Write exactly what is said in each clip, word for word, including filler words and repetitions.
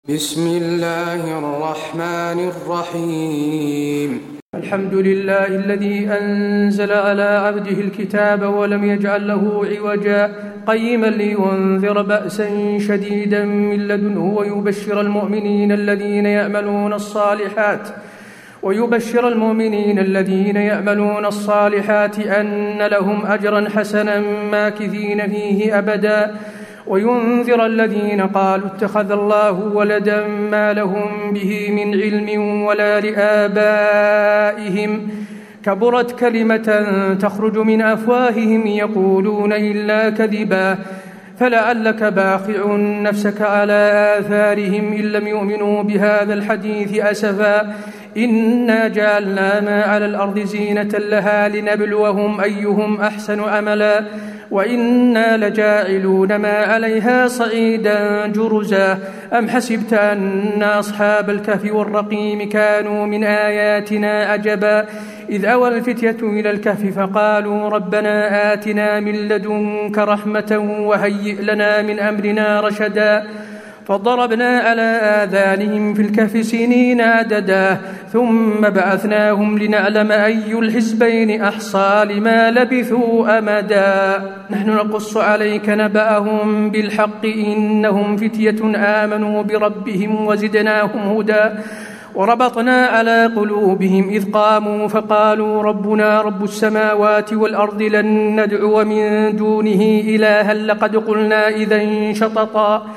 بسم الله الرحمن الرحيم. الحمد لله الذي أنزل على عبده الكتاب ولم يجعل له عوجا قيما لينذر بأسا شديدا من لدنه ويبشر المؤمنين الذين يعملون الصالحات ويبشر المؤمنين الذين يعملون الصالحات أن لهم أجرا حسنا ماكثين فيه أبدا وينذر الذين قالوا اتخذ الله ولدا ما لهم به من علم ولا لآبائهم كبرت كلمة تخرج من أفواههم يقولون إلا كذبا فلعلك باخع نفسك على آثارهم إن لم يؤمنوا بهذا الحديث أسفا إنا جعلنا ما على الأرض زينة لها لنبلوهم أيهم أحسن عملا وإنا لجاعلون ما عليها صعيدا جرزا أم حسبت أن أصحاب الكهف والرقيم كانوا من آياتنا عجبا إذ أوى الفتية إلى الكهف فقالوا ربنا آتنا من لدنك رحمة وهيئ لنا من أمرنا رشدا فضربنا على آذانهم في الكهف سنين عددا ثم بعثناهم لنعلم أي الحزبين أحصى لما لبثوا أمدا نحن نقص عليك نبأهم بالحق إنهم فتية آمنوا بربهم وزدناهم هدى وربطنا على قلوبهم إذ قاموا فقالوا ربنا رب السماوات والأرض لن ندعو من دونه إلها لقد قلنا إذا شططا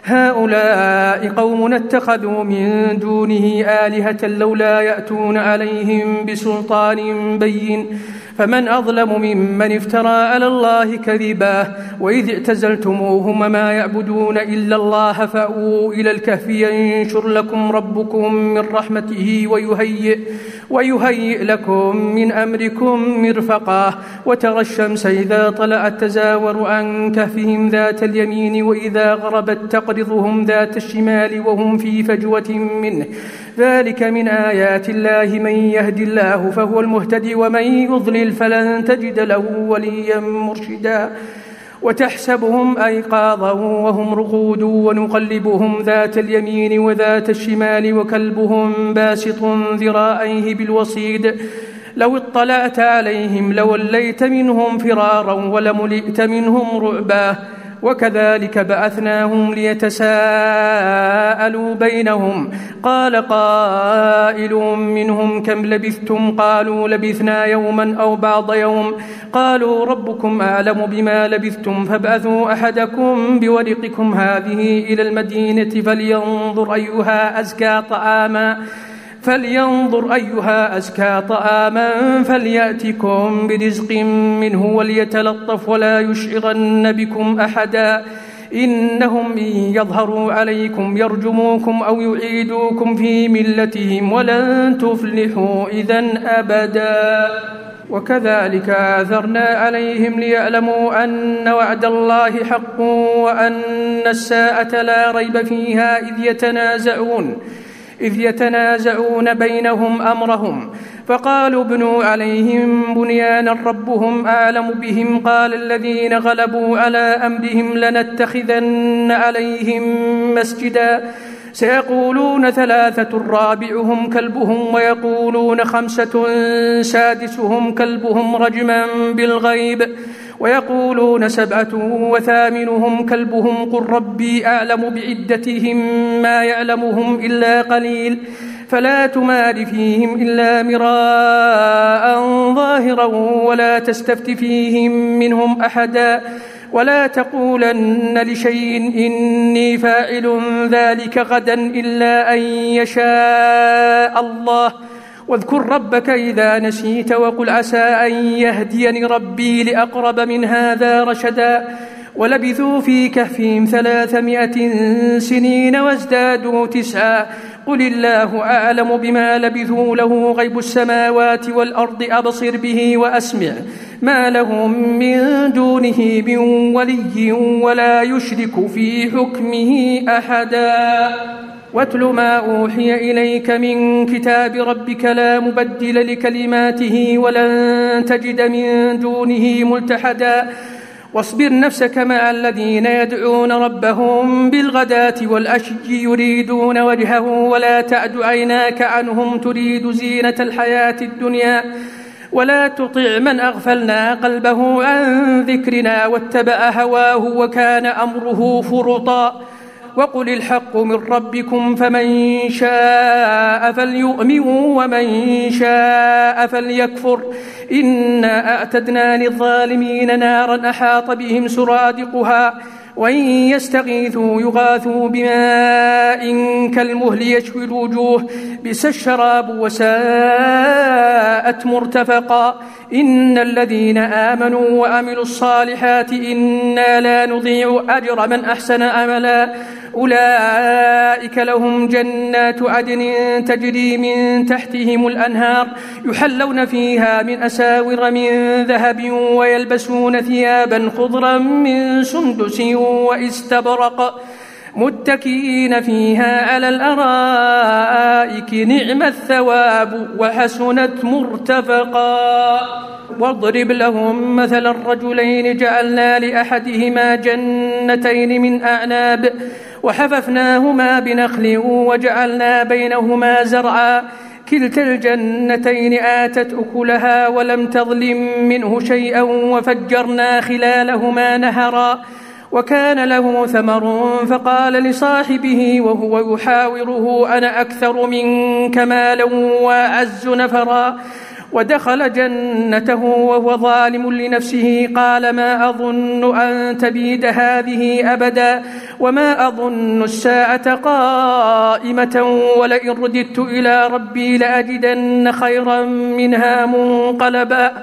هؤلاء قوم اتخذوا من دونه آلهة لولا يأتون عليهم بسلطان بين فمن أظلم ممن افترى على الله كذبا وإذ اعتزلتموهم ما يعبدون إلا الله فأووا إلى الكهف ينشر لكم ربكم من رحمته ويهيئ, ويهيئ لكم من أمركم مرفقا وترى الشمس إذا طلعت تزاور عن كهفهم ذات اليمين وإذا غربت تقرضهم ذات الشمال وهم في فجوة منه ذلك من آيات الله من يهد الله فهو المهتدي ومن يضلل فلن تجد له وليا مرشدا وتحسبهم أيقاظا وهم رقود ونقلبهم ذات اليمين وذات الشمال وكلبهم باسط ذراعيه بالوصيد لو اطلعت عليهم لوليت منهم فرارا ولملئت منهم رعبا وكذلك بعثناهم ليتساءلوا بينهم قال قائل منهم كم لبثتم قالوا لبثنا يوما أو بعض يوم قالوا ربكم أعلم بما لبثتم فابعثوا أحدكم بورقكم هذه إلى المدينة فلينظر أيها أزكى طعاما فلينظر أيها أزكى طعاما فليأتكم برزق منه وليتلطف ولا يشعرن بكم أحدا إنهم إن يظهروا عليكم يرجموكم أو يعيدوكم في ملتهم ولن تفلحوا إذن أبدا وكذلك آثرنا عليهم ليعلموا أن وعد الله حق وأن الساعة لا ريب فيها إذ يتنازعون إذ يتنازعون بينهم أمرهم فقالوا ابنوا عليهم بنيانا ربهم أعلم بهم قال الذين غلبوا على أمرهم لنتخذن عليهم مسجدا سيقولون ثلاثة رابعهم كلبهم ويقولون خمسة سادسهم كلبهم رجما بالغيب ويقولون سبعة وثامنهم كلبهم قل ربي أعلم بعدتهم ما يعلمهم إلا قليل فلا تمار فيهم إلا مراء ظاهرا ولا تستفت فيهم منهم أحدا ولا تقولن لشيء إني فاعل ذلك غدا إلا أن يشاء الله واذكر ربك إذا نسيت وقل عسى أن يهديني ربي لأقرب من هذا رشدا ولبثوا في كهفهم ثلاثمائة سنين وازدادوا تسعا قل الله أعلم بما لبثوا له غيب السماوات والأرض أبصر به وأسمع ما لهم من دونه من ولي ولا يشرك في حكمه أحدا واتل ما أوحي إليك من كتاب ربك لا مبدل لكلماته ولن تجد من دونه ملتحدا واصبر نفسك مع الذين يدعون ربهم بالغداة والعشي يريدون وجهه ولا تعد عيناك عنهم تريد زينة الحياة الدنيا ولا تطع من أغفلنا قلبه عن ذكرنا واتبع هواه وكان أمره فرطا وقل الحق من ربكم فمن شاء فليؤمن ومن شاء فليكفر إنا أعتدنا للظالمين نارا أحاط بهم سرادقها وإن يستغيثوا يغاثوا بماء كالمهل يشوي الوجوه بئس الشراب وساءت مرتفقا إن الذين آمنوا وعملوا الصالحات إنا لا نضيع أجر من أحسن عملا أولئك لهم جنات عدن تجري من تحتهم الأنهار يحلون فيها من أساور من ذهب ويلبسون ثيابا خضرا من سندس واستبرق متكئين فيها على الأرائك نعم الثواب وحسنت مرتفقا واضرب لهم مثل الرجلين جعلنا لأحدهما جنتين من أعناب وحففناهما بنخل وجعلنا بينهما زرعا كلتا الجنتين آتت أكلها ولم تظلم منه شيئا وفجرنا خلالهما نهرا وكان له ثمر فقال لصاحبه وهو يحاوره أنا أكثر منك مالا وأعز نفرا ودخل جنته وهو ظالم لنفسه قال ما أظن أن تبيد هذه أبدا وما أظن الساعة قائمة ولئن رددت إلى ربي لأجدن خيرا منها منقلبا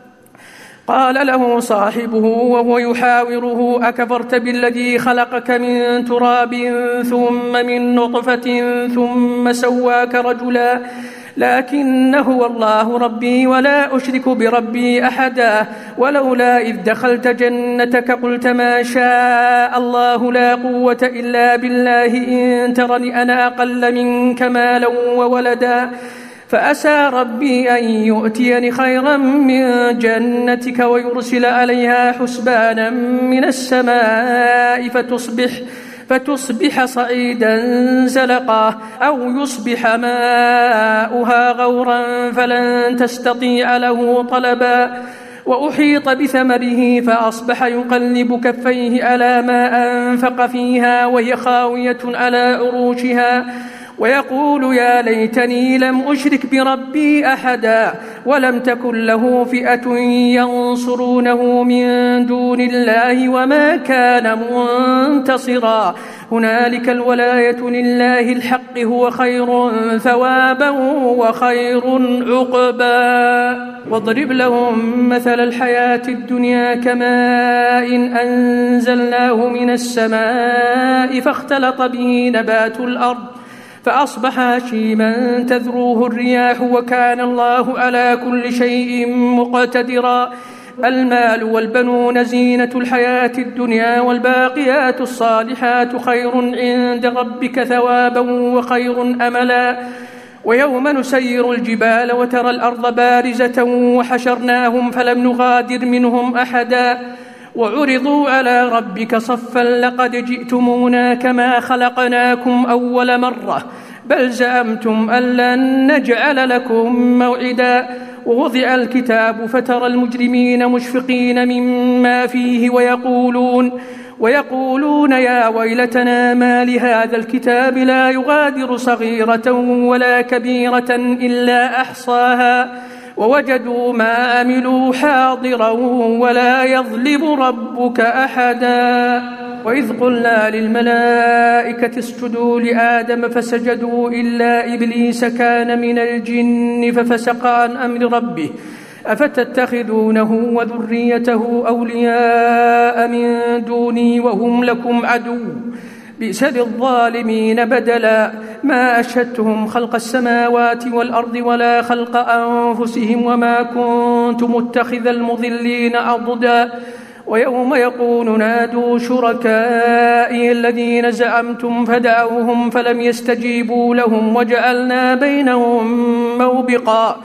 قال له صاحبه وهو يحاوره أكفرت بالذي خلقك من تراب ثم من نطفة ثم سواك رجلا لكن هو الله ربي ولا أشرك بربي أحدا ولولا إذ دخلت جنتك قلت ما شاء الله لا قوة إلا بالله إن ترني أنا أقل منك مالا وولدا فأسى ربي أن يؤتيني خيرا من جنتك ويرسل عليها حسبانا من السماء فتصبح فتصبح صعيدا زلقا أو يصبح ماؤها غورا فلن تستطيع له طلبا وأحيط بثمره فأصبح يقلب كفيه على ما أنفق فيها وهي خاوية على عروشها ويقول يا ليتني لم أشرك بربي أحدا ولم تكن له فئة ينصرونه من دون الله وما كان منتصرا هنالك الولاية لله الحق هو خير ثوابا وخير عقبا واضرب لهم مثل الحياة الدنيا كماء أنزلناه من السماء فاختلط به نبات الأرض فأصبح هشيما تذروه الرياح وكان الله على كل شيء مقتدرا المال والبنون زينة الحياة الدنيا والباقيات الصالحات خير عند ربك ثوابا وخير أملا ويوم نسير الجبال وترى الأرض بارزة وحشرناهم فلم نغادر منهم أحدا وعرضوا على ربك صفا لقد جئتمونا كما خلقناكم أول مرة بل زعمتم أن لن نجعل لكم موعدا ووضع الكتاب فترى المجرمين مشفقين مما فيه ويقولون ويقولون يا ويلتنا ما لهذا الكتاب لا يغادر صغيرة ولا كبيرة إلا أحصاها ووجدوا ما عملوا حاضرا ولا يظلم ربك أحدا وإذ قلنا للملائكة اسجدوا لآدم فسجدوا إلا إبليس كان من الجن ففسق عن أمر ربه أفتتخذونه وذريته أولياء من دوني وهم لكم عدو بئس للظالمين بدلا ما أشهدتهم خلق السماوات والأرض ولا خلق أنفسهم وما كنت متخذ المضلين عضدا ويوم يقول نادوا شركائي الذين زعمتم فدعوهم فلم يستجيبوا لهم وجعلنا بينهم موبقا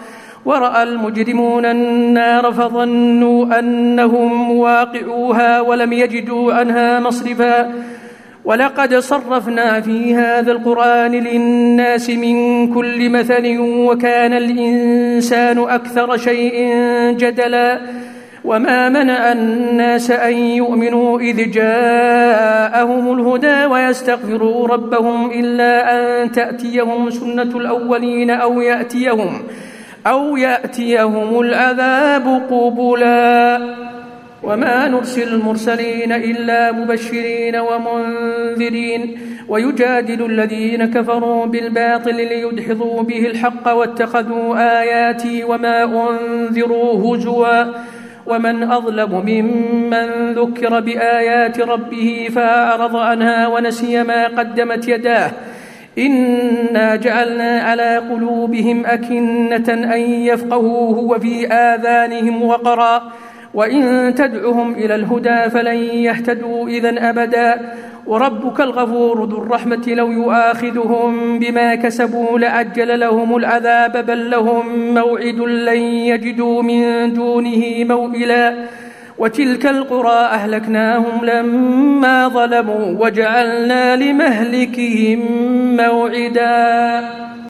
ورأى المجرمون النار فظنوا أنهم واقعوها ولم يجدوا عنها مصرفا ولقد صرفنا في هذا القرآن للناس من كل مثل وكان الإنسان أكثر شيء جدلا وما منع الناس أن يؤمنوا إذ جاءهم الهدى ويستغفروا ربهم إلا أن تأتيهم سنة الأولين أو يأتيهم أو يأتيهم العذاب قبلا وما نرسل المرسلين إلا مبشرين ومنذرين ويجادل الذين كفروا بالباطل ليدحضوا به الحق واتخذوا آياتي وما أنذروا هزوا ومن أظلم ممن ذكر بآيات ربه فأعرض عنها ونسي ما قدمت يداه إنا جعلنا على قلوبهم أكنة أن يفقهوه وفي آذانهم وقرا وإن تدعهم إلى الهدى فلن يهتدوا إذن أبدا وربك الغفور ذو الرحمة لو يؤاخذهم بما كسبوا لعجل لهم العذاب بل لهم موعد لن يجدوا من دونه موئلا وتلك القرى أهلكناهم لما ظلموا وجعلنا لمهلكهم موعدا.